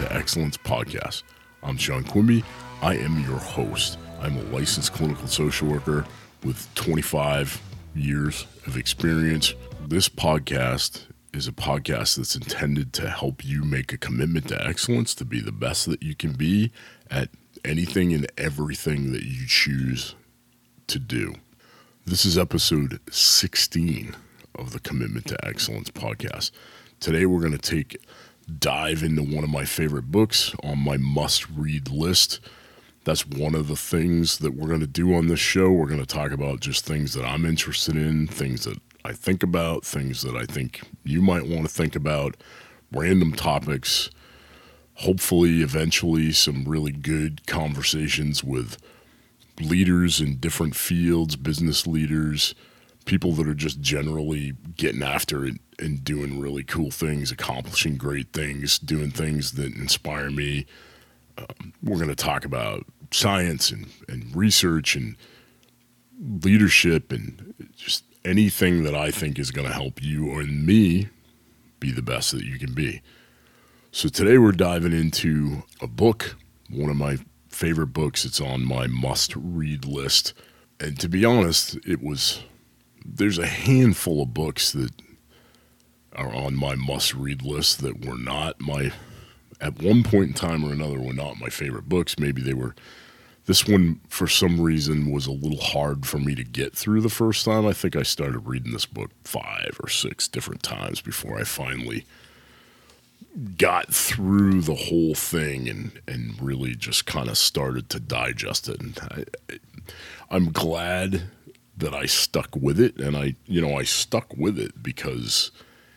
to Excellence podcast. I'm Sean Quimby. I am your host. I'm a licensed clinical social worker with 25 years of experience. This podcast is a podcast that's intended to help you make a commitment to excellence, to be the best that you can be at anything and everything that you choose to do. This is episode 16 of the Commitment to Excellence podcast. Today we're going to dive into one of my favorite books on my must-read list. That's one of the things that we're going to do on this show. We're going to talk about just things that I'm interested in, things that I think about, things that I think you might want to think about, random topics, hopefully eventually some really good conversations with leaders in different fields, business leaders, people that are just generally getting after it and doing really cool things, accomplishing great things, doing things that inspire me. We're going to talk about science and research and leadership and just anything that I think is going to help you or me be the best that you can be. So today we're diving into a book, one of my favorite books. It's on my must-read list. And to be honest, there's a handful of books that are on my must-read list that were not at one point in time or another, were not my favorite books. Maybe they were. This one, for some reason, was a little hard for me to get through the first time. I think I started reading this book 5 or 6 different times before I finally got through the whole thing and really just kind of started to digest it. And I'm glad that I stuck with it, and I stuck with it because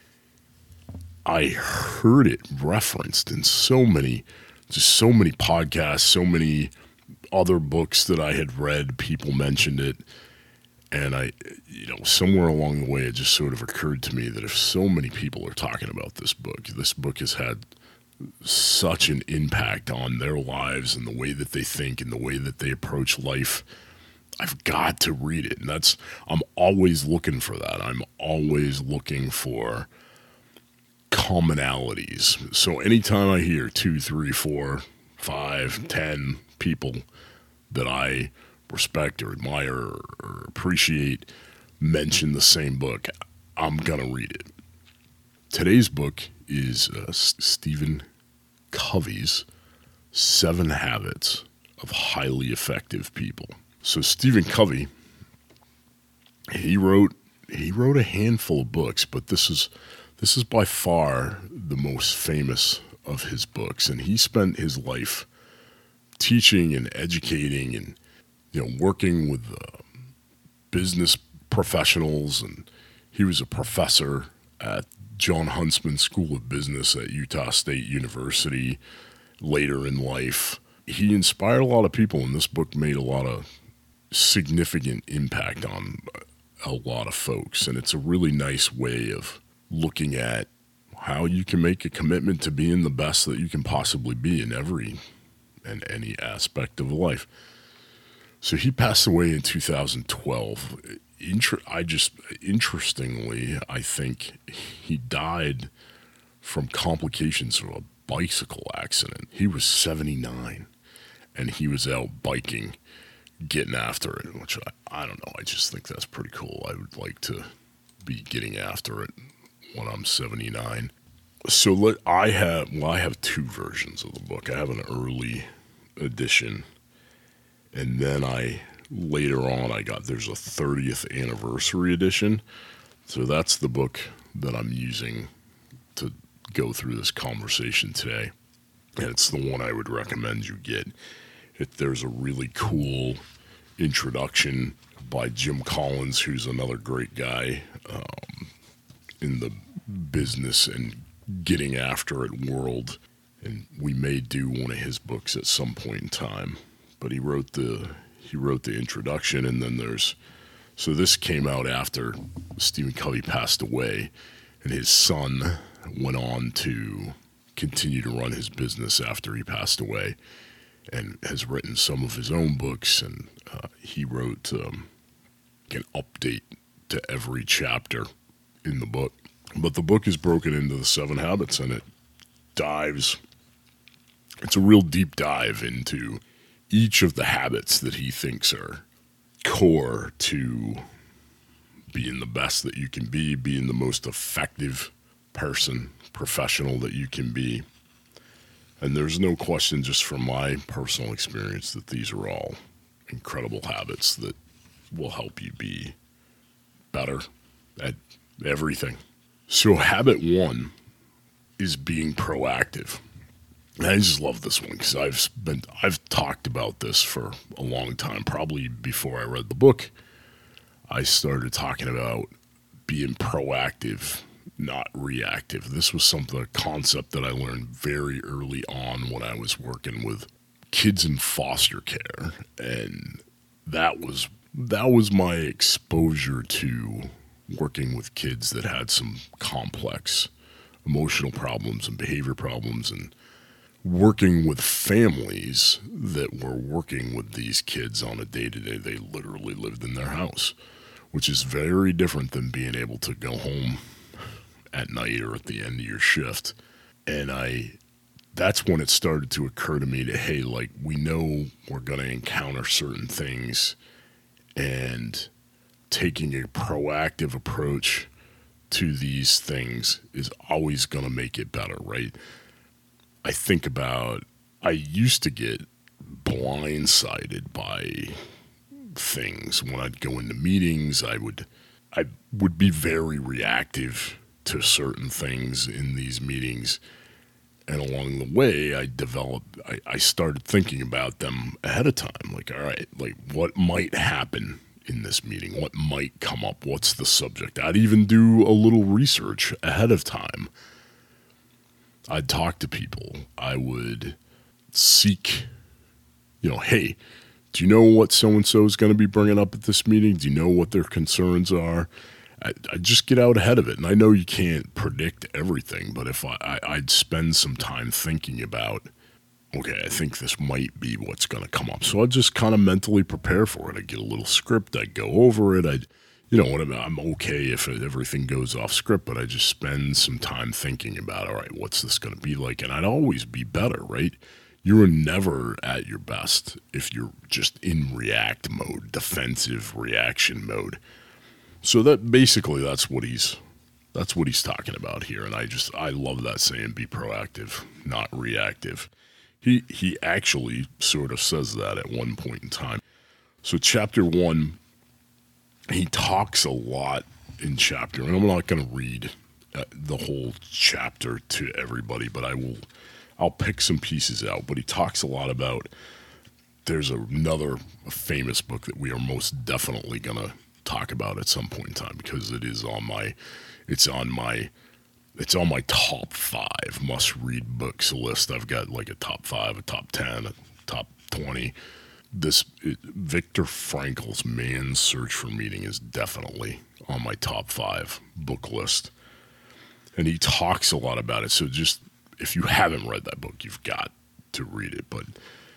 I heard it referenced in so many podcasts, so many other books that I had read. People mentioned it, and somewhere along the way, it just sort of occurred to me that if so many people are talking about this book has had such an impact on their lives and the way that they think and the way that they approach life, I've got to read it. And I'm always looking for that. I'm always looking for commonalities. So anytime I hear 2, 3, 4, 5, 10 people that I respect or admire or appreciate mention the same book, I'm going to read it. Today's book is Stephen Covey's 7 Habits of Highly Effective People. So Stephen Covey, he wrote a handful of books, but this is by far the most famous of his books, and he spent his life teaching and educating and working with business professionals, and he was a professor at John Huntsman School of Business at Utah State University later in life. He inspired a lot of people, and this book made a lot of significant impact on a lot of folks, and it's a really nice way of looking at how you can make a commitment to being the best that you can possibly be in every and any aspect of life. So he passed away in 2012. Interestingly, I think he died from complications of a bicycle accident. He was 79, and he was out biking, getting after it, which I don't know. I just think that's pretty cool. I would like to be getting after it when I'm 79. So I have 2 versions of the book. I have an early edition, and then later on there's a 30th anniversary edition. So that's the book that I'm using to go through this conversation today. And it's the one I would recommend you get. There's a really cool introduction by Jim Collins, who's another great guy in the business and getting after it world. And we may do one of his books at some point in time. But he wrote the introduction, and then so this came out after Stephen Covey passed away, and his son went on to continue to run his business after he passed away, and has written some of his own books, and he wrote an update to every chapter in the book. But the book is broken into the 7 habits, and it dives It's a real deep dive into each of the habits that he thinks are core to being the best that you can be, being the most effective person, professional that you can be. And there's no question, just from my personal experience, that these are all incredible habits that will help you be better at everything. So habit 1 is being proactive. And I just love this one because I've talked about this for a long time. Probably before I read the book, I started talking about being proactive, not reactive. This was a concept that I learned very early on when I was working with kids in foster care, and that was my exposure to working with kids that had some complex emotional problems and behavior problems, and working with families that were working with these kids on a day-to-day. They literally lived in their house, which is very different than being able to go home at night or at the end of your shift. And that's when it started to occur to me that, hey, like, we know we're going to encounter certain things, and taking a proactive approach to these things is always going to make it better, right? I used to get blindsided by things. When I'd go into meetings, I would be very reactive to certain things in these meetings. And along the way, I started thinking about them ahead of time. Like, all right, like, what might happen in this meeting? What might come up? What's the subject? I'd even do a little research ahead of time. I'd talk to people. I would seek, hey, do you know what so-and-so is going to be bringing up at this meeting? Do you know what their concerns are? I just get out ahead of it. And I know you can't predict everything, but if I'd spend some time thinking about, okay, I think this might be what's going to come up. So I'd just kind of mentally prepare for it. I'd get a little script. I'd go over it. I'm okay if everything goes off script, but I just spend some time thinking about, all right, what's this going to be like? And I'd always be better, right? You're never at your best if you're just in react mode, defensive reaction mode. So that's what he's talking about here. And I love that saying, be proactive, not reactive. He actually sort of says that at one point in time. So chapter 1, he talks a lot in chapter, and I'm not going to read the whole chapter to everybody, but I'll pick some pieces out. But he talks a lot about, there's another famous book that we are most definitely going to talk about at some point in time, because it's on my top 5 must read books list. I've got like a top 5, a top 10, a top 20. Viktor Frankl's Man's Search for Meaning is definitely on my top 5 book list. And he talks a lot about it. So just, if you haven't read that book, you've got to read it. But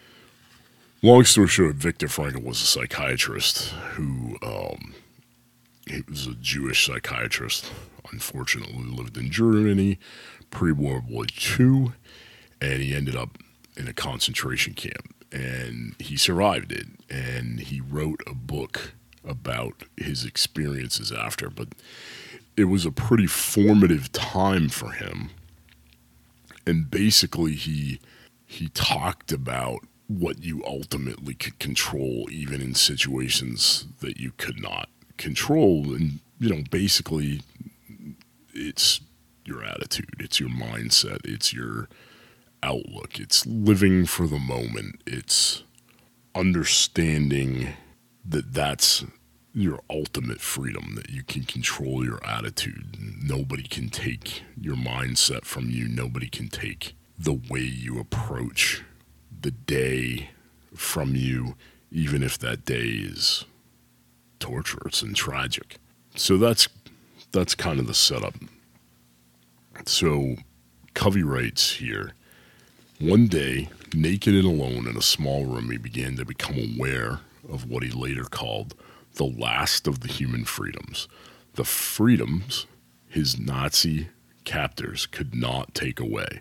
long story short, Viktor Frankl was a psychiatrist who, he was a Jewish psychiatrist, unfortunately lived in Germany pre-World War II, and he ended up in a concentration camp. And he survived it, and he wrote a book about his experiences after. But it was a pretty formative time for him. And basically, he talked about what you ultimately could control, even in situations that you could not control. And, basically, it's your attitude, it's your mindset, it's your outlook, it's living for the moment, it's understanding that that's your ultimate freedom, that you can control your attitude. Nobody can take your mindset from you. Nobody can take the way you approach the day from you, even if that day is torturous and tragic. So that's kind of the setup. So Covey writes here, one day, naked and alone in a small room, he began to become aware of what he later called the last of the human freedoms. The freedoms his Nazi captors could not take away.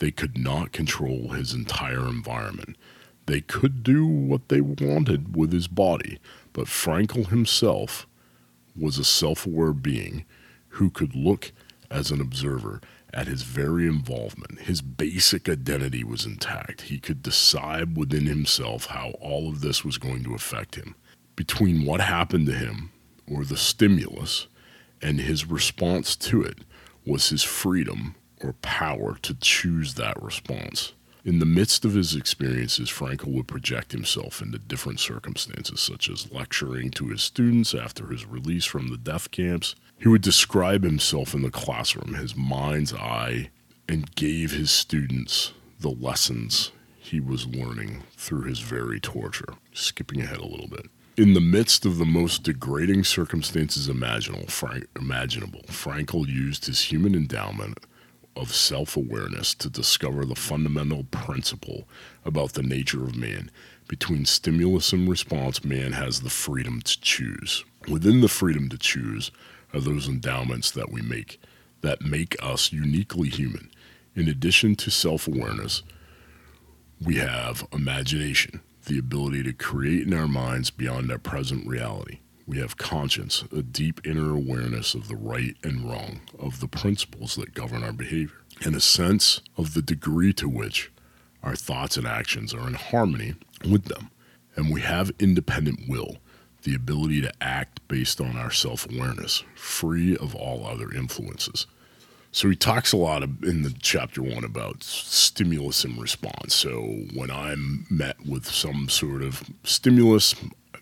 They could not control his entire environment. They could do what they wanted with his body, but Frankl himself was a self-aware being who could look as an observer at his very involvement. His basic identity was intact. He could decide within himself how all of this was going to affect him. Between what happened to him, or the stimulus, and his response to it was his freedom or power to choose that response. In the midst of his experiences, Frankl would project himself into different circumstances, such as lecturing to his students after his release from the death camps. He would describe himself in the classroom, his mind's eye, and gave his students the lessons he was learning through his very torture. Skipping ahead a little bit. In the midst of the most degrading circumstances imaginable, Frankl used his human endowment of self-awareness to discover the fundamental principle about the nature of man. Between stimulus and response, man has the freedom to choose. Within the freedom to choose are those endowments that make us uniquely human. In addition to self-awareness, we have imagination, the ability to create in our minds beyond our present reality. We have conscience, a deep inner awareness of the right and wrong, of the principles that govern our behavior, and a sense of the degree to which our thoughts and actions are in harmony with them. And we have independent will, the ability to act based on our self-awareness, free of all other influences. So he talks a lot in the chapter 1 about stimulus and response. So when I'm met with some sort of stimulus,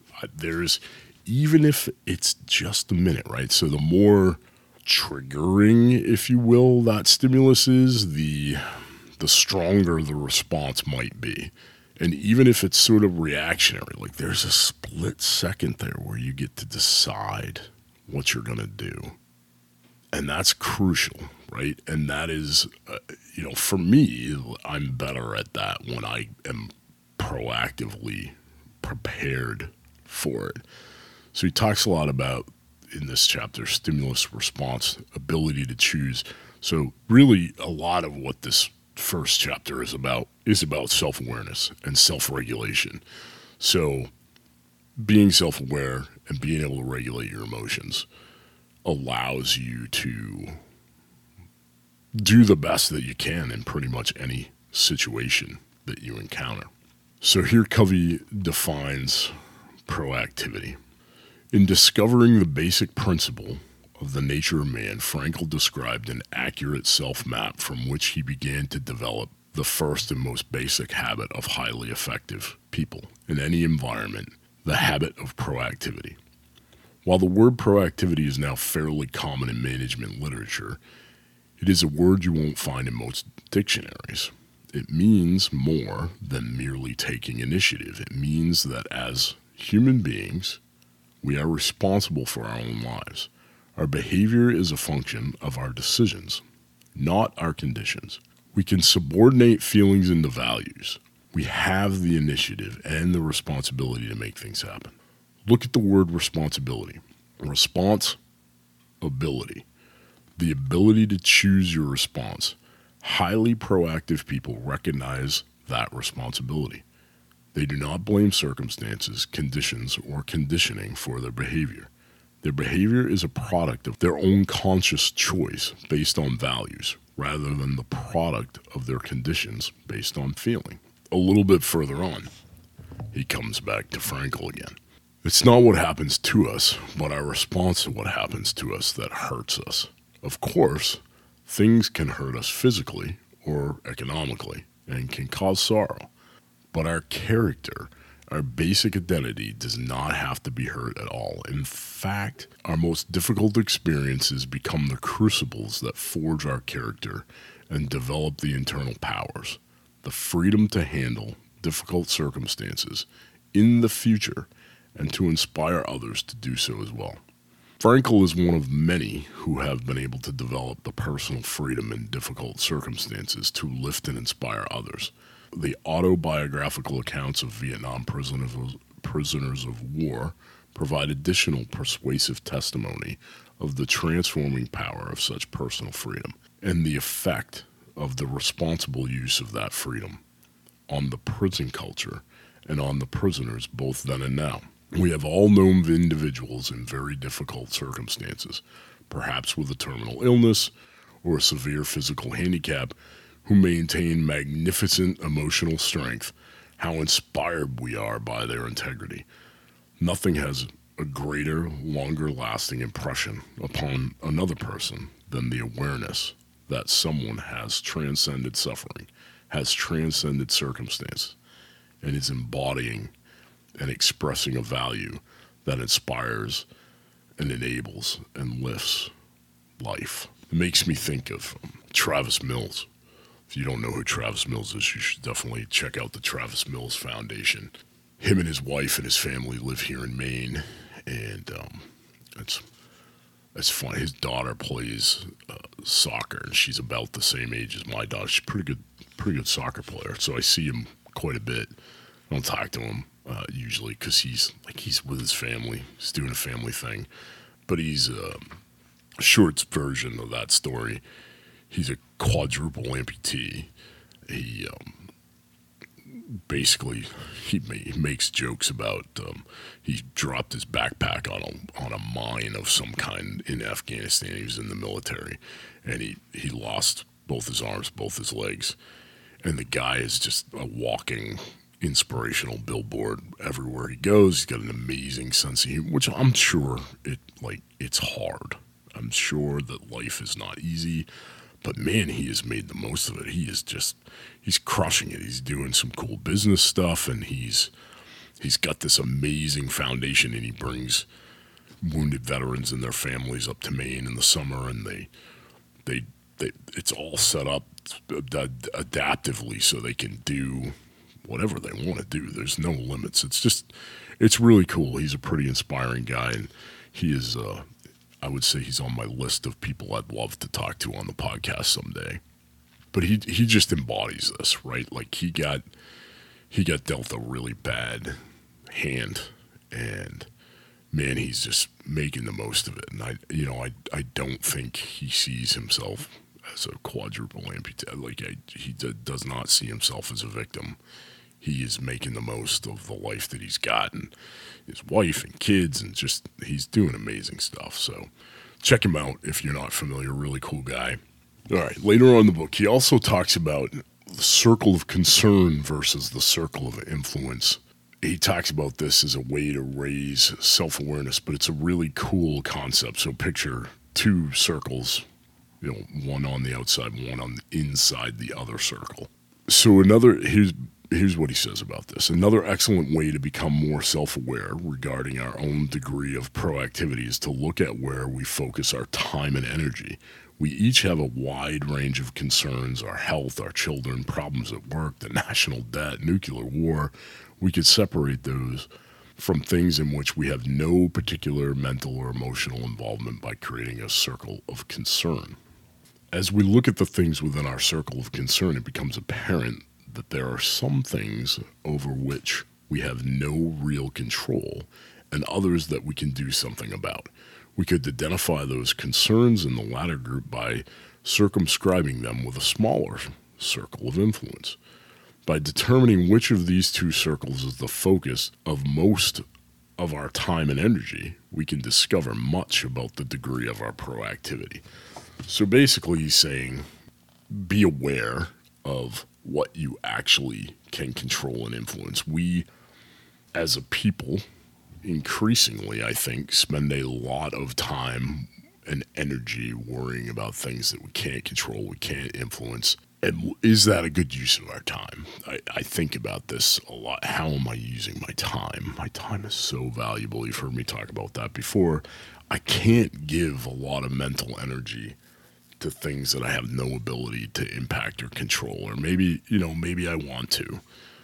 even if it's just a minute, right? So the more triggering, if you will, that stimulus is, the stronger the response might be. And even if it's sort of reactionary, like there's a split second there where you get to decide what you're going to do. And that's crucial, right? And that is, for me, I'm better at that when I am proactively prepared for it. So he talks a lot about, in this chapter, stimulus response, ability to choose. So really a lot of what this first chapter is about self-awareness and self-regulation. So being self-aware and being able to regulate your emotions allows you to do the best that you can in pretty much any situation that you encounter. So here Covey defines proactivity. In discovering the basic principle of the nature of man, Frankl described an accurate self-map from which he began to develop the first and most basic habit of highly effective people in any environment, the habit of proactivity. While the word proactivity is now fairly common in management literature, it is a word you won't find in most dictionaries. It means more than merely taking initiative. It means that as human beings, we are responsible for our own lives. Our behavior is a function of our decisions, not our conditions. We can subordinate feelings into values. We have the initiative and the responsibility to make things happen. Look at the word responsibility. Responsibility. The ability to choose your response. Highly proactive people recognize that responsibility. They do not blame circumstances, conditions, or conditioning for their behavior. Their behavior is a product of their own conscious choice based on values, rather than the product of their conditions based on feeling. A little bit further on, he comes back to Frankl again. It's not what happens to us, but our response to what happens to us that hurts us. Of course, things can hurt us physically or economically and can cause sorrow. But our character, our basic identity, does not have to be hurt at all. In fact, our most difficult experiences become the crucibles that forge our character and develop the internal powers, the freedom to handle difficult circumstances in the future and to inspire others to do so as well. Frankl is one of many who have been able to develop the personal freedom in difficult circumstances to lift and inspire others. The autobiographical accounts of Vietnam prisoners of war provide additional persuasive testimony of the transforming power of such personal freedom and the effect of the responsible use of that freedom on the prison culture and on the prisoners both then and now. We have all known individuals in very difficult circumstances, perhaps with a terminal illness or a severe physical handicap, who maintain magnificent emotional strength. How inspired we are by their integrity. Nothing has a greater, longer-lasting impression upon another person than the awareness that someone has transcended suffering, has transcended circumstance, and is embodying and expressing a value that inspires and enables and lifts life. It makes me think of Travis Mills. If you don't know who Travis Mills is, you should definitely check out the Travis Mills Foundation. Him and his wife and his family live here in Maine, and it's fun. His daughter plays soccer, and she's about the same age as my daughter. She's a pretty good soccer player, so I see him quite a bit. I don't talk to him usually because he's with his family. He's doing a family thing, but he's a short version of that story. He's a quadruple amputee. He basically he makes jokes about he dropped his backpack on a mine of some kind in Afghanistan. He was in the military, and he lost both his arms, both his legs, and the guy is just a walking inspirational billboard everywhere he goes. He's got an amazing sense of humor, which I'm sure it's hard. I'm sure that life is not easy. But man, he has made the most of it. He's crushing it. He's doing some cool business stuff, and he's got this amazing foundation, and he brings wounded veterans and their families up to Maine in the summer, and they it's all set up adaptively so they can do whatever they want to do. There's no limits. It's really cool. He's a pretty inspiring guy, and he is I would say he's on my list of people I'd love to talk to on the podcast someday. But he just embodies this, right? Like he got dealt a really bad hand, and man, he's just making the most of it. And I don't think he sees himself as a quadruple amputee. He does not see himself as a victim. He is making the most of the life that he's gotten, his wife and kids, and just he's doing amazing stuff. So check him out if you're not familiar. Really cool guy. All right, later on in the book, he also talks about the circle of concern versus the circle of influence. He talks about this as a way to raise self-awareness, but it's a really cool concept. So picture two circles, one on the outside, one on the inside the other circle. So here's what he says about this. Another excellent way to become more self-aware regarding our own degree of proactivity is to look at where we focus our time and energy. We each have a wide range of concerns: our health, our children, problems at work, the national debt, nuclear war. We could separate those from things in which we have no particular mental or emotional involvement by creating a circle of concern. As we look at the things within our circle of concern, it becomes apparent that there are some things over which we have no real control and others that we can do something about. We could identify those concerns in the latter group by circumscribing them with a smaller circle of influence. By determining which of these two circles is the focus of most of our time and energy, we can discover much about the degree of our proactivity. So basically he's saying, be aware of what you actually can control and influence. We, as a people, increasingly, I think, spend a lot of time and energy worrying about things that we can't control, we can't influence. And is that a good use of our time? I think about this a lot. How am I using my time? My time is so valuable. You've heard me talk about that before. I can't give a lot of mental energy to things that I have no ability to impact or control, or maybe I want to.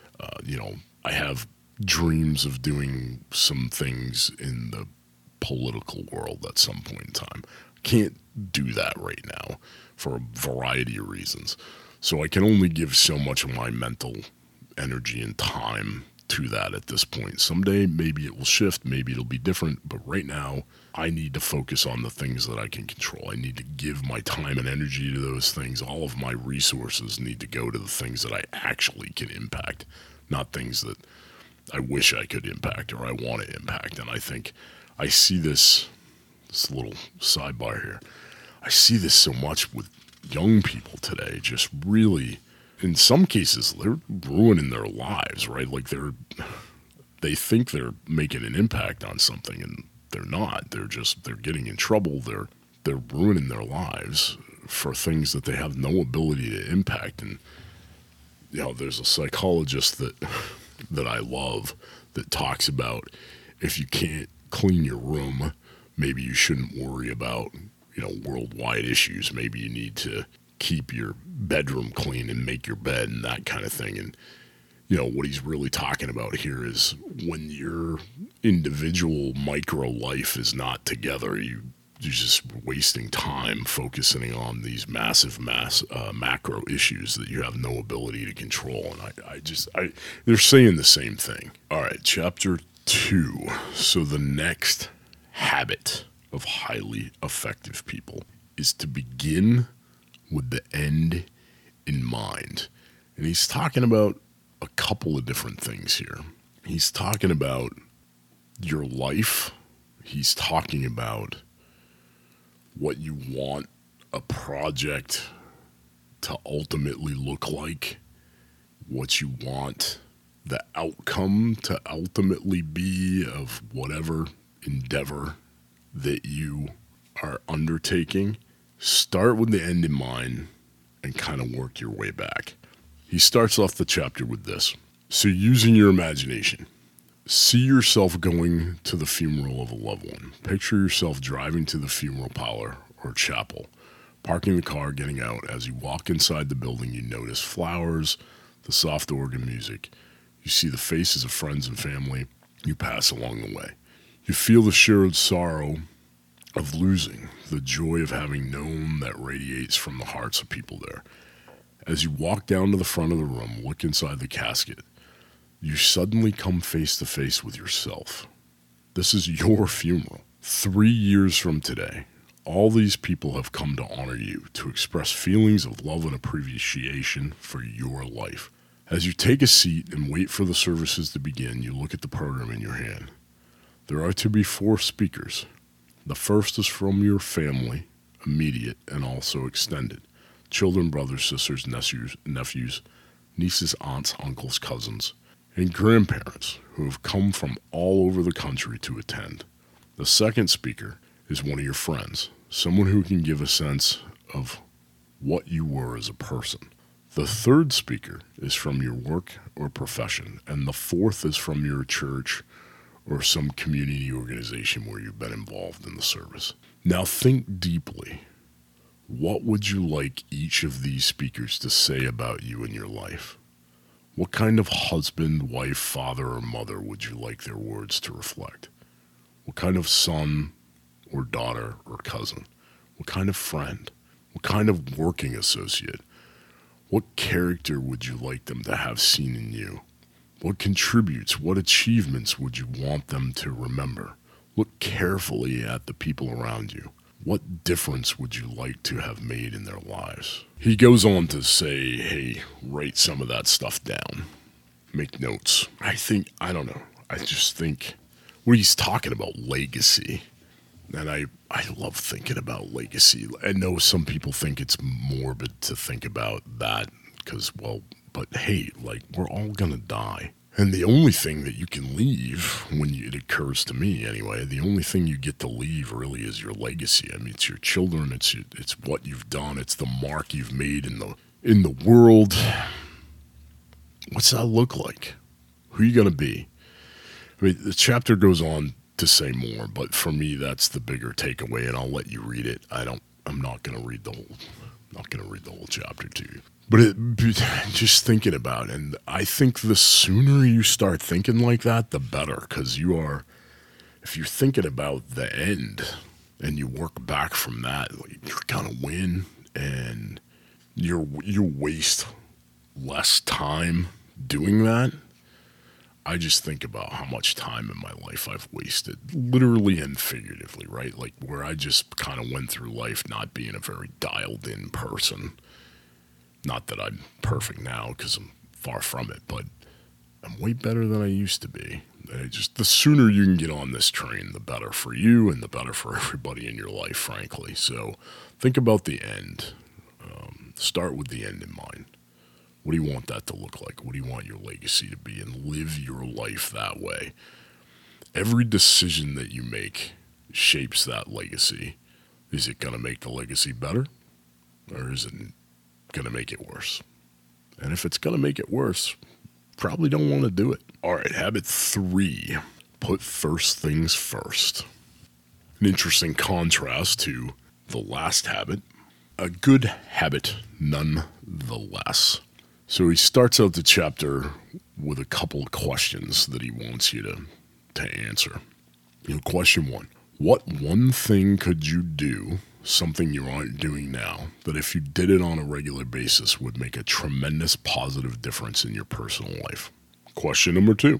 I have dreams of doing some things in the political world at some point in time. I can't do that right now for a variety of reasons. So I can only give so much of my mental energy and time to that at this point. Someday, maybe it will shift, maybe it'll be different, but right now, I need to focus on the things that I can control. I need to give my time and energy to those things. All of my resources need to go to the things that I actually can impact, not things that I wish I could impact or I want to impact. And I think I see this little sidebar here. I see this so much with young people today, just really, in some cases, they're ruining their lives, right? Like they think they're making an impact on something and they're not. They're getting in trouble. They're ruining their lives for things that they have no ability to impact. And, there's a psychologist that I love that talks about if you can't clean your room, maybe you shouldn't worry about, worldwide issues. Maybe you need to keep your bedroom clean and make your bed and that kind of thing. And, what he's really talking about here is when your individual micro life is not together, you're just wasting time focusing on these massive macro issues that you have no ability to control. And they're saying the same thing. All right, chapter 2. So the next habit of highly effective people is to begin with the end in mind. And he's talking about a couple of different things here. He's talking about your life. He's talking about what you want a project to ultimately look like, what you want the outcome to ultimately be of whatever endeavor that you are undertaking. Start with the end in mind and kind of work your way back. He starts off the chapter with this. So using your imagination, see yourself going to the funeral of a loved one. Picture yourself driving to the funeral parlor or chapel, parking the car, getting out. As you walk inside the building, you notice flowers, the soft organ music. You see the faces of friends and family you pass along the way. You feel the shared sorrow of losing, the joy of having known that radiates from the hearts of people there. As you walk down to the front of the room, look inside the casket, you suddenly come face to face with yourself. This is your funeral. 3 years from today, all these people have come to honor you, to express feelings of love and appreciation for your life. As you take a seat and wait for the services to begin, you look at the program in your hand. There are to be 4 speakers. The first is from your family, immediate and also extended. Children, brothers, sisters, nephews, nieces, aunts, uncles, cousins, and grandparents who have come from all over the country to attend. The second speaker is one of your friends, someone who can give a sense of what you were as a person. The third speaker is from your work or profession, and the fourth is from your church or some community organization where you've been involved in the service. Now think deeply. What would you like each of these speakers to say about you in your life? What kind of husband, wife, father, or mother would you like their words to reflect? What kind of son or daughter or cousin? What kind of friend? What kind of working associate? What character would you like them to have seen in you? What contributes? What achievements would you want them to remember? Look carefully at the people around you. What difference would you like to have made in their lives? He goes on to say, hey, write some of that stuff down. Make notes. I just think when he's talking about legacy, and I love thinking about legacy. I know some people think it's morbid to think about that because, but hey, we're all going to die. And the only thing that you can leave, it occurs to me anyway, the only thing you get to leave really is your legacy. I mean, it's your children, it's what you've done, it's the mark you've made in the world. What's that look like? Who are you going to be? I mean, the chapter goes on to say more, but for me, that's the bigger takeaway, and I'll let you read it. I'm not going to read the whole chapter to you. But just thinking about it, and I think the sooner you start thinking like that, the better, because if you're thinking about the end and you work back from that, you're going to win, and you waste less time doing that. I just think about how much time in my life I've wasted, literally and figuratively, right? Like where I just kind of went through life not being a very dialed in person. Not that I'm perfect now because I'm far from it, but I'm way better than I used to be. The sooner you can get on this train, the better for you and the better for everybody in your life, frankly. So think about the end. Start with the end in mind. What do you want that to look like? What do you want your legacy to be? And live your life that way. Every decision that you make shapes that legacy. Is it going to make the legacy better? Or is it going to make it worse? And if it's going to make it worse, probably don't want to do it. All right, habit 3, put first things first. An interesting contrast to the last habit. A good habit nonetheless. So he starts out the chapter with a couple of questions that he wants you to answer. Question 1, what one thing could you do, something you aren't doing now, that if you did it on a regular basis would make a tremendous positive difference in your personal life? Question number 2,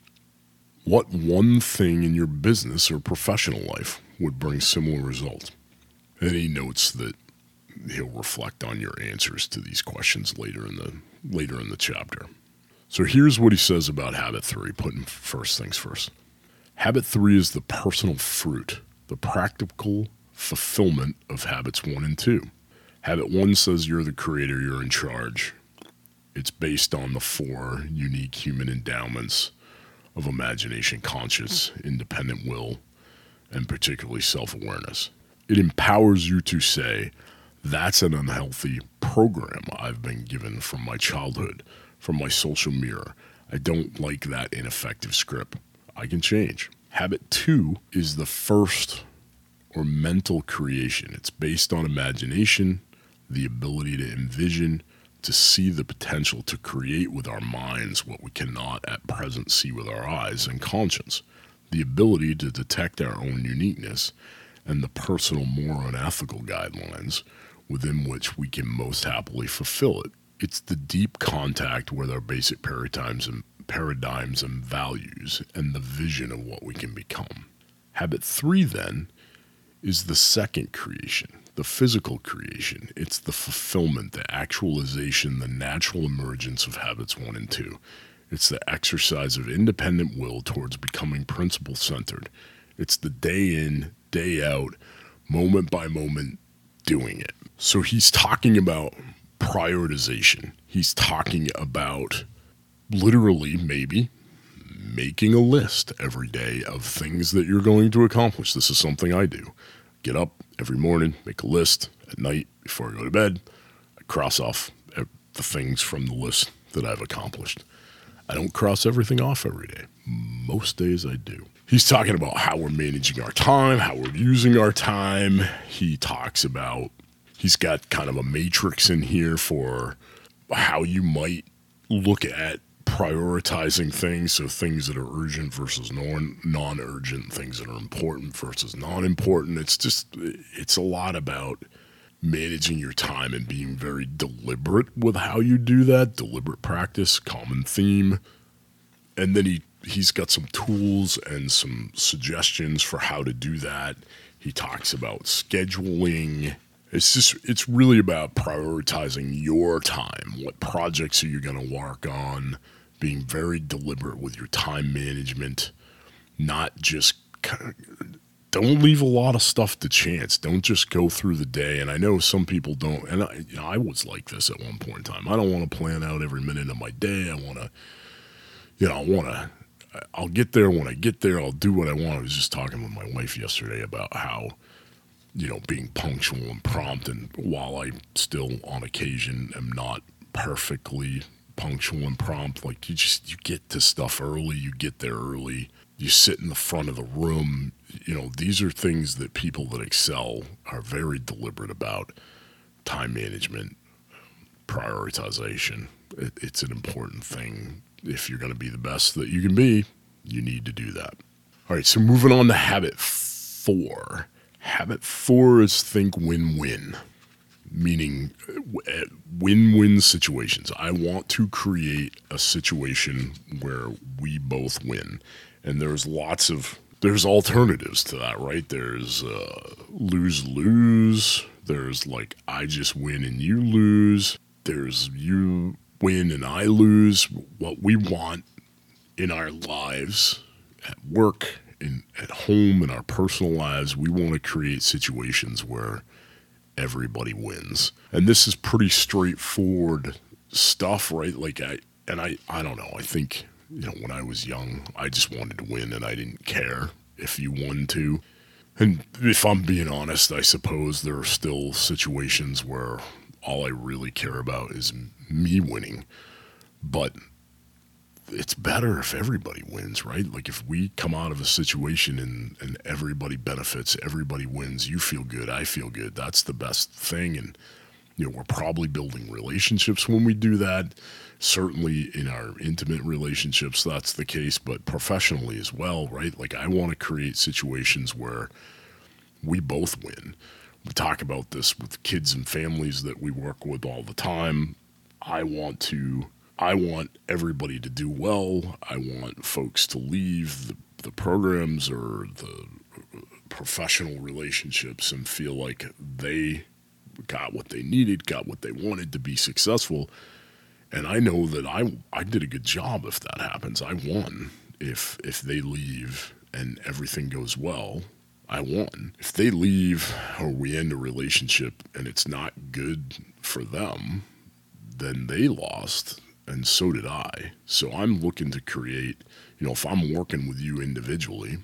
what one thing in your business or professional life would bring similar results? And he notes that he'll reflect on your answers to these questions later in the chapter. So here's what he says about habit 3, putting first things first. Habit 3 is the personal fruit, the practical fulfillment of habits 1 and 2. Habit 1 says you're the creator, you're in charge. It's based on the 4 unique human endowments of imagination, conscience, independent will, and particularly self-awareness. It empowers you to say, that's an unhealthy program I've been given from my childhood, from my social mirror. I don't like that ineffective script. I can change. Habit 2 is the first or mental creation. It's based on imagination, the ability to envision, to see the potential to create with our minds what we cannot at present see with our eyes, and conscience, the ability to detect our own uniqueness and the personal, moral, and ethical guidelines within which we can most happily fulfill it. It's the deep contact with our basic paradigms and values and the vision of what we can become. Habit 3, then, is the second creation, the physical creation. It's the fulfillment, the actualization, the natural emergence of habits 1 and 2. It's the exercise of independent will towards becoming principle-centered. It's the day in, day out, moment by moment doing it. So he's talking about prioritization. He's talking about literally maybe making a list every day of things that you're going to accomplish. This is something I do. Get up every morning, make a list. At night, before I go to bed, I cross off the things from the list that I've accomplished. I don't cross everything off every day. Most days I do. He's talking about how we're managing our time, how we're using our time. He talks about, he's got kind of a matrix in here for how you might look at prioritizing things. So things that are urgent versus non-urgent, things that are important versus non-important. It's a lot about managing your time and being very deliberate with how you do that. Deliberate practice, common theme. And then he's got some tools and some suggestions for how to do that. He talks about scheduling. It's really about prioritizing your time. What projects are you going to work on? Being very deliberate with your time management. Not just don't leave a lot of stuff to chance. Don't just go through the day. And I know some people don't. And I was like this at one point in time. I don't want to plan out every minute of my day. I'll get there when I get there. I'll do what I want. I was just talking with my wife yesterday about how, being punctual and prompt. And while I still on occasion am not perfectly punctual and prompt, like you get to stuff early, you get there early, you sit in the front of the room. These are things that people that excel are very deliberate about. Time management, prioritization. It's an important thing. If you're going to be the best that you can be, you need to do that. All right, so moving on to habit 4. Habit 4 is think win-win. meaning win-win situations. I want to create a situation where we both win. And there's alternatives to that, right? There's lose-lose. There's like I just win and you lose. There's you win and I lose. What we want in our lives, at work, at home, in our personal lives, we want to create situations where everybody wins. And this is pretty straightforward stuff, right? Like I don't know. I think, when I was young, I just wanted to win and I didn't care if you won too. And if I'm being honest, I suppose there are still situations where all I really care about is me winning. But it's better if everybody wins, right? Like if we come out of a situation and everybody benefits, everybody wins, you feel good, I feel good. That's the best thing. And, we're probably building relationships when we do that. Certainly in our intimate relationships, that's the case, but professionally as well, right? Like I want to create situations where we both win. We talk about this with kids and families that we work with all the time. I want everybody to do well. I want folks to leave the programs or the professional relationships and feel like they got what they needed, got what they wanted to be successful. And I know that I did a good job if that happens. I won. If they leave and everything goes well, I won. If they leave or we end a relationship and it's not good for them, then they lost. And so did I. So I'm looking to create, if I'm working with you individually,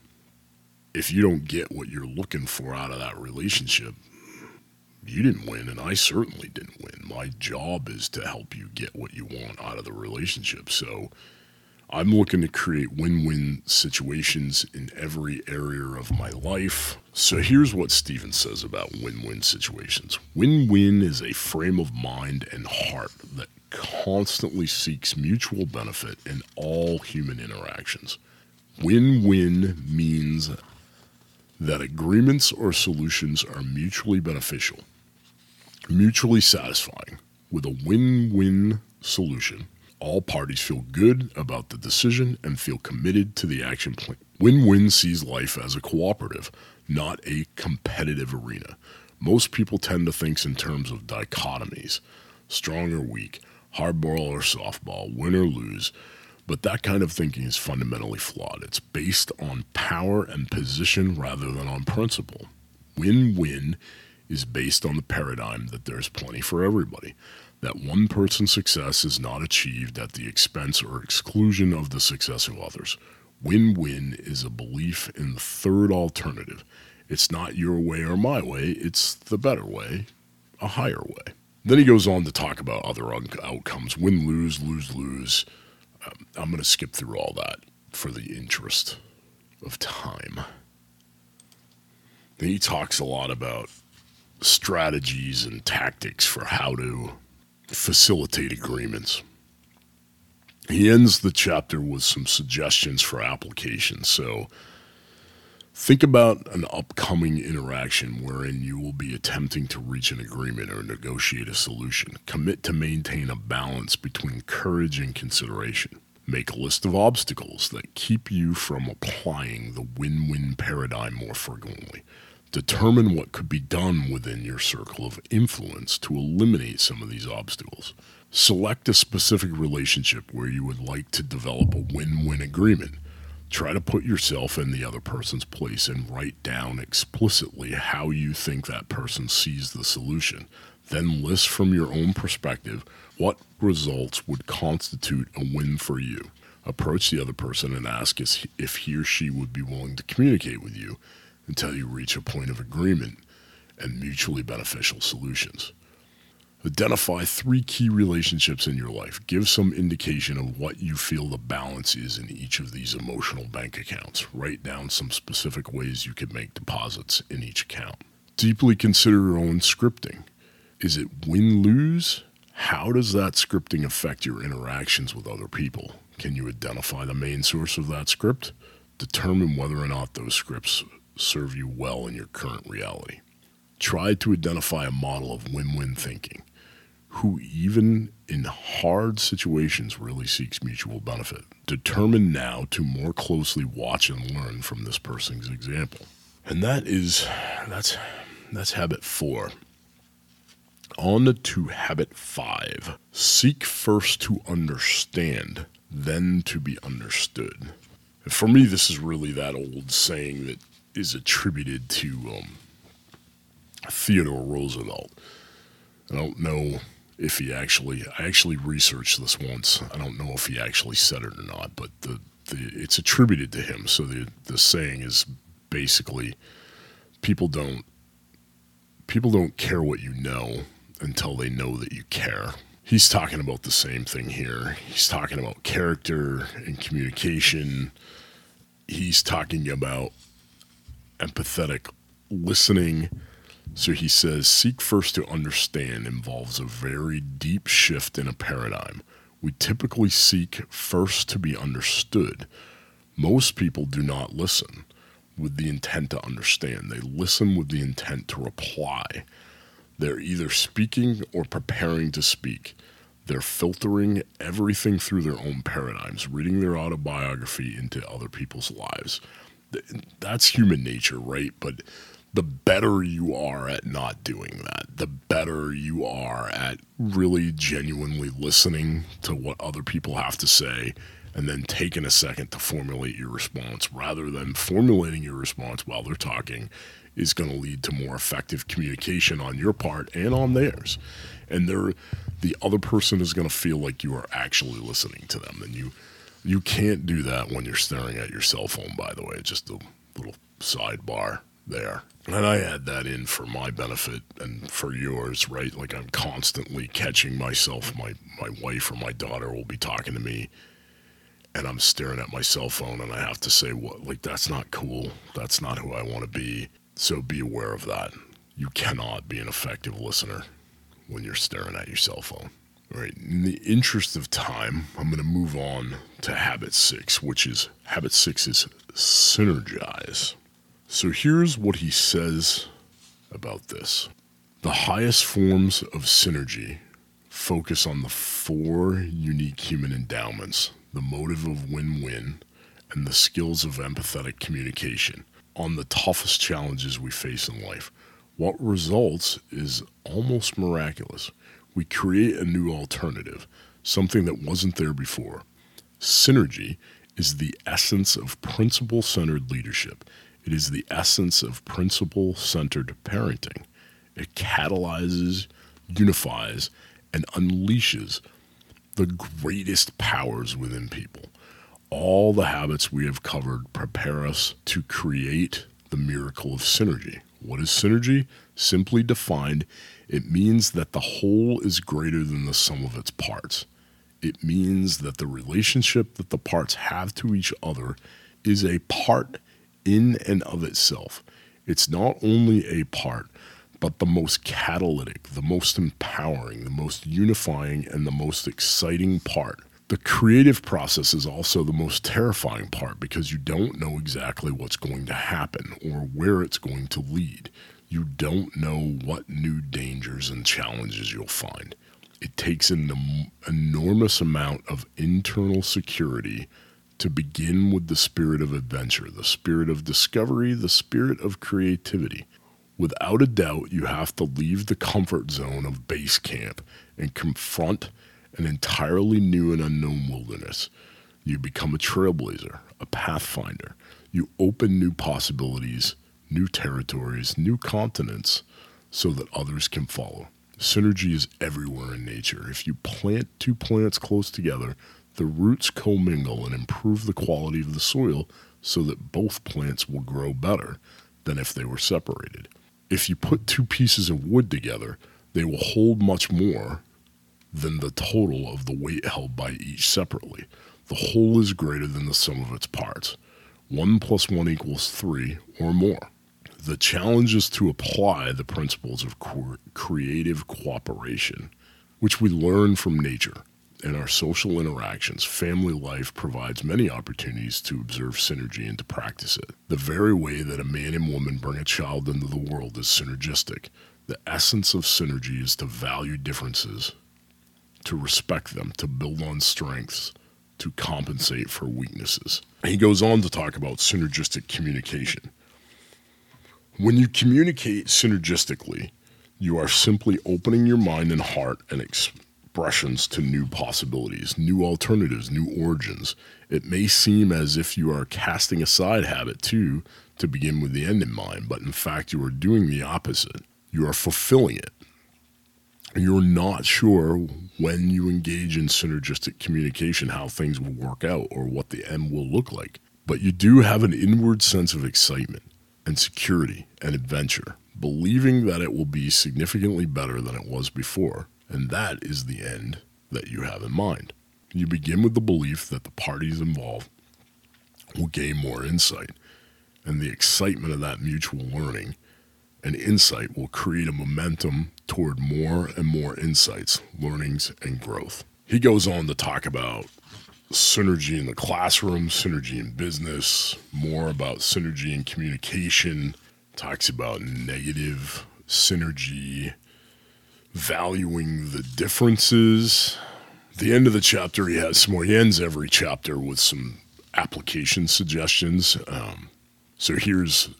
if you don't get what you're looking for out of that relationship, you didn't win, and I certainly didn't win. My job is to help you get what you want out of the relationship. So I'm looking to create win-win situations in every area of my life. So here's what Stephen says about win-win situations. Win-win is a frame of mind and heart that constantly seeks mutual benefit in all human interactions. Win-win means that agreements or solutions are mutually beneficial, mutually satisfying. With a win-win solution, all parties feel good about the decision and feel committed to the action plan. Win-win sees life as a cooperative, not a competitive arena. Most people tend to think in terms of dichotomies, strong or weak, hardball or softball, win or lose, but that kind of thinking is fundamentally flawed. It's based on power and position rather than on principle. Win-win is based on the paradigm that there's plenty for everybody, that one person's success is not achieved at the expense or exclusion of the success of others. Win-win is a belief in the third alternative. It's not your way or my way, it's the better way, a higher way. Then he goes on to talk about other outcomes, win-lose, lose-lose. I'm going to skip through all that for the interest of time. Then he talks a lot about strategies and tactics for how to facilitate agreements. He ends the chapter with some suggestions for application. So think about an upcoming interaction wherein you will be attempting to reach an agreement or negotiate a solution. Commit to maintain a balance between courage and consideration. Make a list of obstacles that keep you from applying the win-win paradigm more frequently. Determine what could be done within your circle of influence to eliminate some of these obstacles. Select a specific relationship where you would like to develop a win-win agreement. Try to put yourself in the other person's place and write down explicitly how you think that person sees the solution. Then list from your own perspective what results would constitute a win for you. Approach the other person and ask if he or she would be willing to communicate with you until you reach a point of agreement and mutually beneficial solutions. Identify 3 key relationships in your life. Give some indication of what you feel the balance is in each of these emotional bank accounts. Write down some specific ways you could make deposits in each account. Deeply consider your own scripting. Is it win-lose? How does that scripting affect your interactions with other people? Can you identify the main source of that script? Determine whether or not those scripts serve you well in your current reality. Try to identify a model of win-win thinking, who even in hard situations really seeks mutual benefit. Determine now to more closely watch and learn from this person's example. And that's habit 4. On to habit 5. Seek first to understand, then to be understood. And for me, this is really that old saying that is attributed to Theodore Roosevelt. I don't know if I actually researched this once. I don't know if he actually said it or not, but it's attributed to him. So the saying is basically, people don't care what you know until they know that you care. He's talking about the same thing here. He's talking about character and communication. He's talking about empathetic listening. So he says, seek first to understand involves a very deep shift in a paradigm. We typically seek first to be understood. Most people do not listen with the intent to understand. They listen with the intent to reply. They're either speaking or preparing to speak. They're filtering everything through their own paradigms, reading their autobiography into other people's lives. That's human nature, right? But the better you are at not doing that, the better you are at really genuinely listening to what other people have to say and then taking a second to formulate your response rather than formulating your response while they're talking is going to lead to more effective communication on your part and on theirs. And the other person is going to feel like you are actually listening to them. And you can't do that when you're staring at your cell phone, by the way. Just a little sidebar there. And I add that in for my benefit and for yours, right? Like I'm constantly catching myself. My wife or my daughter will be talking to me and I'm staring at my cell phone and I have to say, what? Like, that's not cool. That's not who I want to be. So be aware of that. You cannot be an effective listener when you're staring at your cell phone. All right. In the interest of time, I'm going to move on to habit 6, habit 6 is synergize. So here's what he says about this. The highest forms of synergy focus on the 4 unique human endowments, the motive of win-win, and the skills of empathetic communication on the toughest challenges we face in life. What results is almost miraculous. We create a new alternative, something that wasn't there before. Synergy is the essence of principle-centered leadership. It is the essence of principle-centered parenting. It catalyzes, unifies, and unleashes the greatest powers within people. All the habits we have covered prepare us to create the miracle of synergy. What is synergy? Simply defined, it means that the whole is greater than the sum of its parts. It means that the relationship that the parts have to each other is a part in and of itself. It's not only a part, but the most catalytic, the most empowering, the most unifying, and the most exciting part. The creative process is also the most terrifying part because you don't know exactly what's going to happen or where it's going to lead. You don't know what new dangers and challenges you'll find. It takes an enormous amount of internal security to begin with the spirit of adventure, the spirit of discovery, the spirit of creativity. Without a doubt, you have to leave the comfort zone of base camp and confront an entirely new and unknown wilderness. You become a trailblazer, a pathfinder. You open new possibilities, new territories, new continents, so that others can follow. Synergy is everywhere in nature. If you plant 2 plants close together, the roots commingle and improve the quality of the soil so that both plants will grow better than if they were separated. If you put 2 pieces of wood together, they will hold much more than the total of the weight held by each separately. The whole is greater than the sum of its parts. 1 + 1 = 3 or more. The challenge is to apply the principles of creative cooperation, which we learn from nature. In our social interactions, family life provides many opportunities to observe synergy and to practice it. The very way that a man and woman bring a child into the world is synergistic. The essence of synergy is to value differences, to respect them, to build on strengths, to compensate for weaknesses. He goes on to talk about synergistic communication. When you communicate synergistically, you are simply opening your mind and heart and expressions to new possibilities, new alternatives, new origins. It may seem as if you are casting aside habit two to begin with the end in mind, but in fact you are doing the opposite. You are fulfilling it. You're not sure when you engage in synergistic communication how things will work out or what the end will look like. But you do have an inward sense of excitement and security and adventure, believing that it will be significantly better than it was before. And that is the end that you have in mind. You begin with the belief that the parties involved will gain more insight, and the excitement of that mutual learning and insight will create a momentum toward more and more insights, learnings, and growth. He goes on to talk about synergy in the classroom, synergy in business, more about synergy in communication, talks about negative synergy, valuing the differences. At the end of the chapter, he has some more. He ends every chapter with some application suggestions. So here's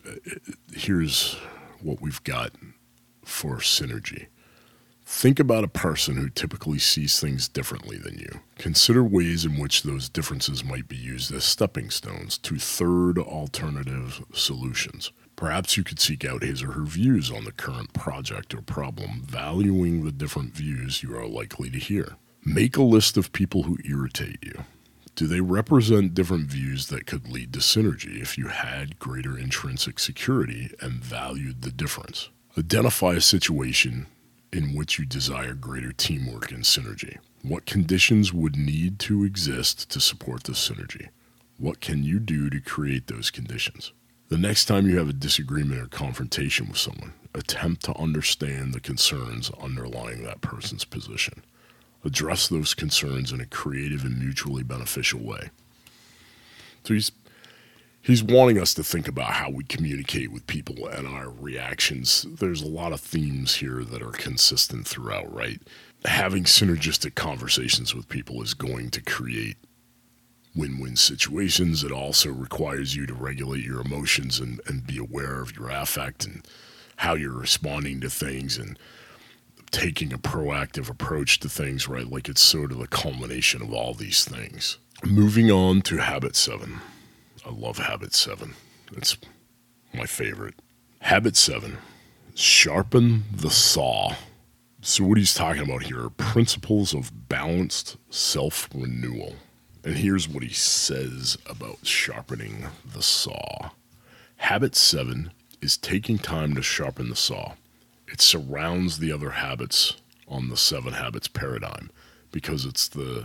what we've got for synergy. Think about a person who typically sees things differently than you. Consider ways in which those differences might be used as stepping stones to third alternative solutions. Perhaps you could seek out his or her views on the current project or problem, valuing the different views you are likely to hear. Make a list of people who irritate you. Do they represent different views that could lead to synergy if you had greater intrinsic security and valued the difference? Identify a situation in which you desire greater teamwork and synergy. What conditions would need to exist to support this synergy? What can you do to create those conditions? The next time you have a disagreement or confrontation with someone, attempt to understand the concerns underlying that person's position. Address those concerns in a creative and mutually beneficial way. So he's wanting us to think about how we communicate with people and our reactions. There's a lot of themes here that are consistent throughout, right? Having synergistic conversations with people is going to create win-win situations. It also requires you to regulate your emotions and be aware of your affect and how you're responding to things and taking a proactive approach to things, right? Like it's sort of the culmination of all these things. Moving on to habit 7. I love habit 7. It's my favorite. Habit 7, sharpen the saw. So what he's talking about here are principles of balanced self-renewal. And here's what he says about sharpening the saw. Habit 7 is taking time to sharpen the saw. It surrounds the other habits on the 7 habits paradigm because it's the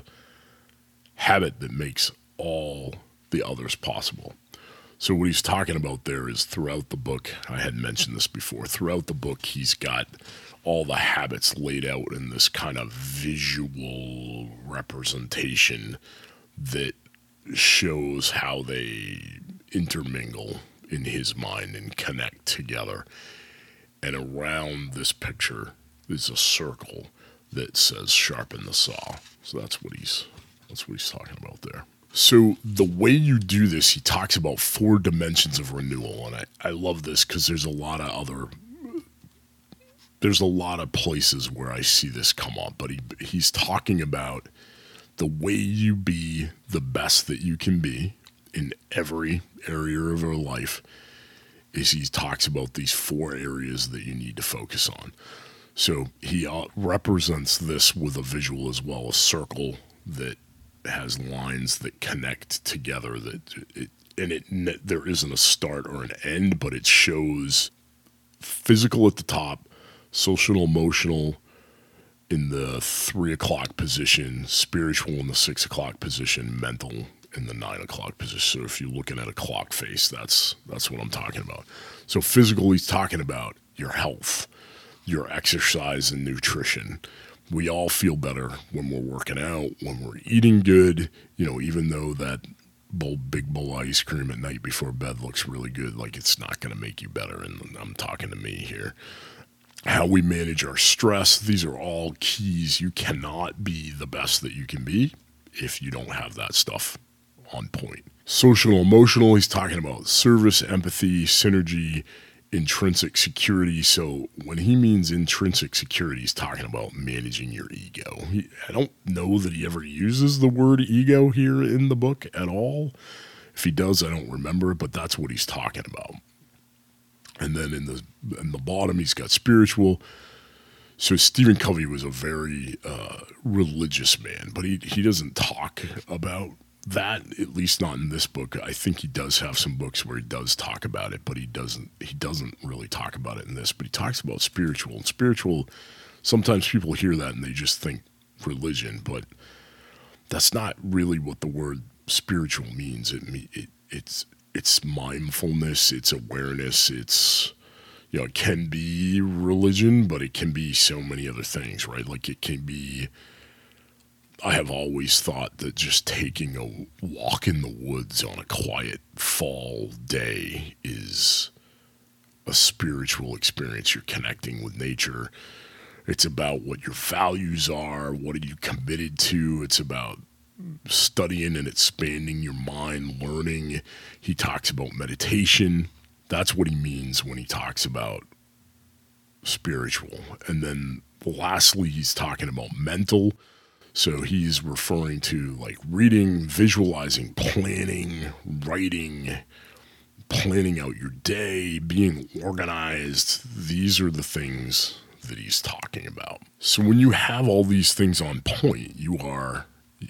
habit that makes all the others possible. So what he's talking about there is throughout the book, I had mentioned this before, throughout the book he's got all the habits laid out in this kind of visual representation that shows how they intermingle in his mind and connect together. And around this picture is a circle that says sharpen the saw. So that's what he's talking about there. So the way you do this, he talks about 4 dimensions of renewal. And I love this because there's a lot of places where I see this come up. But he's talking about the way you be the best that you can be in every area of your life. Is he talks about these 4 areas that you need to focus on. So he represents this with a visual as well, a circle that has lines that connect together. There isn't a start or an end, but it shows physical at the top, social, emotional in the 3 o'clock position, spiritual in the 6 o'clock position, mental in the 9 o'clock position. So if you're looking at a clock face, that's what I'm talking about. So physical, he's talking about your health, your exercise and nutrition, We all feel better when we're working out, when we're eating good, even though that big bowl of ice cream at night before bed looks really good, like it's not going to make you better. And I'm talking to me here. How we manage our stress, these are all keys. You cannot be the best that you can be if you don't have that stuff on point. Social, emotional, he's talking about service, empathy, synergy, intrinsic security. So when he means intrinsic security, he's talking about managing your ego. I don't know that he ever uses the word ego here in the book at all. If he does, I don't remember, but that's what he's talking about. And then in the bottom, he's got spiritual. So Stephen Covey was a very religious man, but he doesn't talk about that, at least not in this book. I think he does have some books where he does talk about it, but he doesn't really talk about it in this. But he talks about spiritual. And spiritual, sometimes people hear that and they just think religion, but that's not really what the word spiritual means. It's mindfulness, it's awareness, it's, it can be religion, but it can be so many other things, right? Like it can be, I have always thought that just taking a walk in the woods on a quiet fall day is a spiritual experience. You're connecting with nature. It's about what your values are. What are you committed to? It's about studying and expanding your mind, learning. He talks about meditation. That's what he means when he talks about spiritual. And then lastly, he's talking about mental. So he's referring to like reading, visualizing, planning, writing, planning out your day, being organized. These are the things that he's talking about. So when you have all these things on point, you're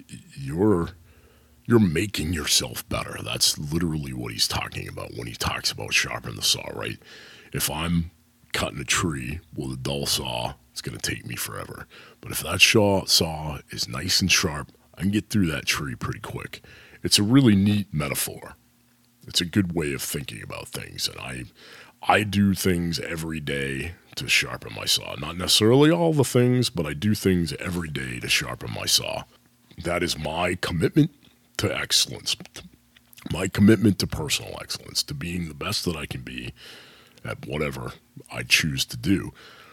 making yourself better. That's literally what he's talking about when he talks about sharpen the saw, right? If I'm cutting a tree with a dull saw, it's going to take me forever. But if that saw is nice and sharp, I can get through that tree pretty quick. It's a really neat metaphor. It's a good way of thinking about things. And I do things every day to sharpen my saw. Not necessarily all the things, but I do things every day to sharpen my saw. That is my commitment to excellence, my commitment to personal excellence, to being the best that I can be at whatever I choose to do.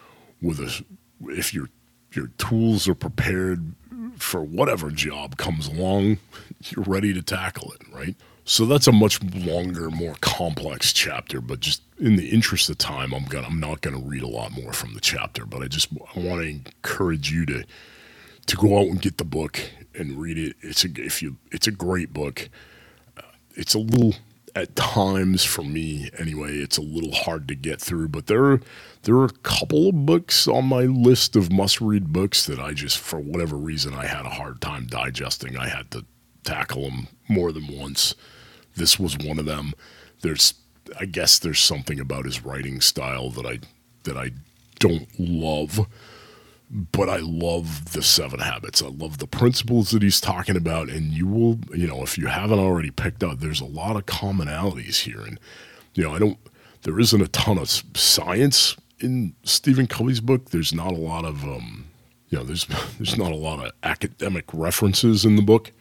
If your tools are prepared for whatever job comes along, you're ready to tackle it, right? So that's a much longer, more complex chapter, but just in the interest of time, I'm not gonna read a lot more from the chapter, but I want to encourage you to go out and get the book and read it. It's a great book. It's a little, at times for me anyway, it's a little hard to get through, but there are a couple of books on my list of must-read books that I just, for whatever reason, I had a hard time digesting. I had to tackle them more than once. This was one of them. I guess there's something about his writing style that I don't love, but I love the 7 Habits. I love the principles that he's talking about, and you will, if you haven't already picked up, there's a lot of commonalities here. And, there isn't a ton of science in Stephen Covey's book. There's not a lot of, there's not a lot of academic references in the book,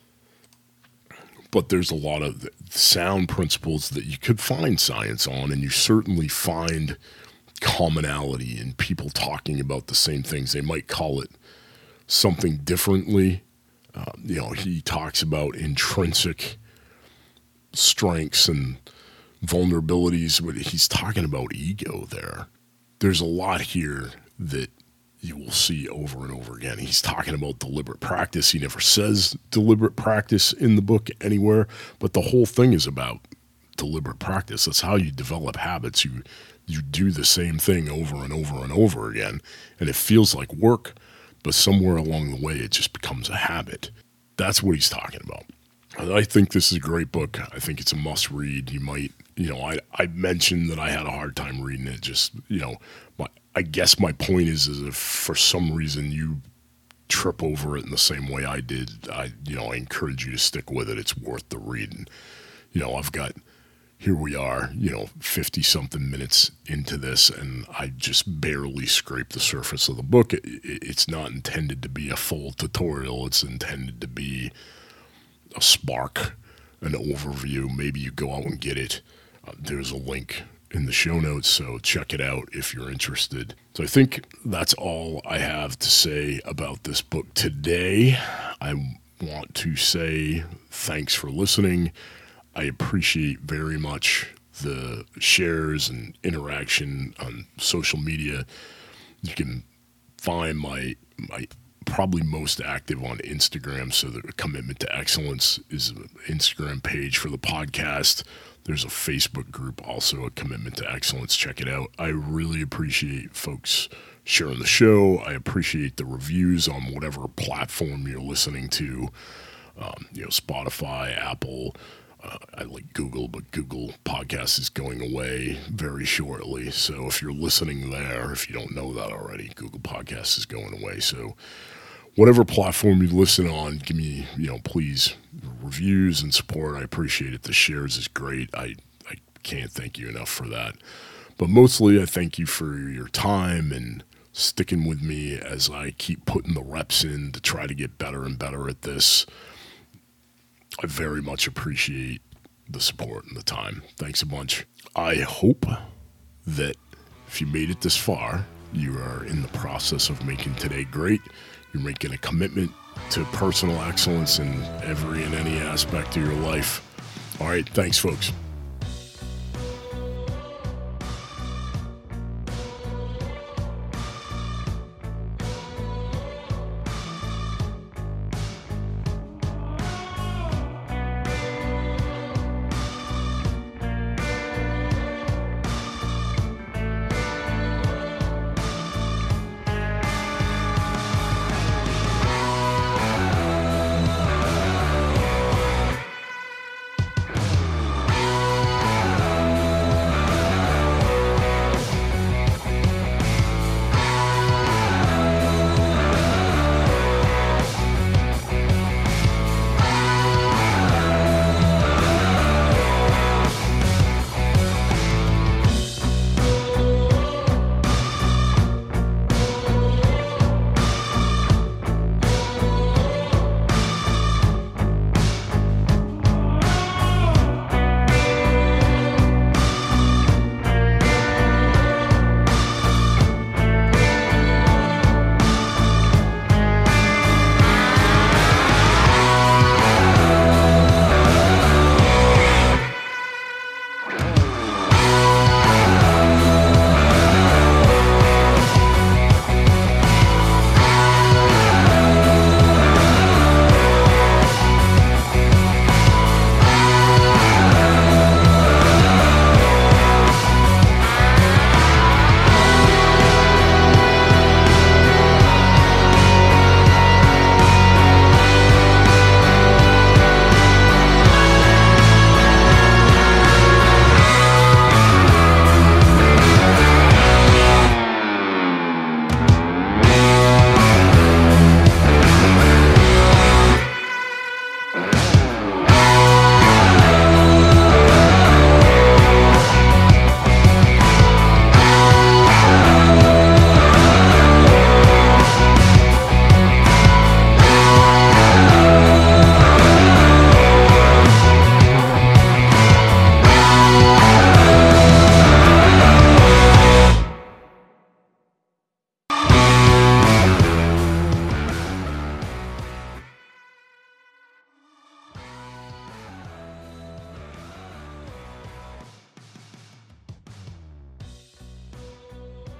but there's a lot of sound principles that you could find science on, and you certainly find commonality in people talking about the same things. They might call it something differently. He talks about intrinsic strengths and vulnerabilities, but he's talking about ego there. There's a lot here that you will see over and over again. He's talking about deliberate practice. He never says deliberate practice in the book anywhere, but the whole thing is about deliberate practice. That's how you develop habits. You do the same thing over and over and over again, and it feels like work, but somewhere along the way, it just becomes a habit. That's what he's talking about. I think this is a great book. I think it's a must read. You might, I mentioned that I had a hard time reading it. Just, I guess my point is if for some reason you trip over it in the same way I did, I encourage you to stick with it. It's worth the read. And, I've got here we are, 50 something minutes into this, and I just barely scraped the surface of the book. It's not intended to be a full tutorial. It's intended to be a spark, an overview. Maybe you go out and get it. There's a link in the show notes, so check it out if you're interested. So I think that's all I have to say about this book today. I want to say thanks for listening. I appreciate very much the shares and interaction on social media. You can find my probably most active on Instagram, so the Commitment to Excellence is an Instagram page for the podcast. There's a Facebook group, also a Commitment to Excellence. Check it out. I really appreciate folks sharing the show. I appreciate the reviews on whatever platform you're listening to, Spotify, Apple. I like Google, but Google Podcast is going away very shortly. So if you're listening there, if you don't know that already, Google Podcast is going away. So whatever platform you listen on, give me, please, reviews and support. I appreciate it. The shares is great. I can't thank you enough for that. But mostly I thank you for your time and sticking with me as I keep putting the reps in to try to get better and better at this. I very much appreciate the support and the time. Thanks a bunch. I hope that if you made it this far, you are in the process of making today great. You're making a commitment to personal excellence in every and any aspect of your life. All right. Thanks, folks.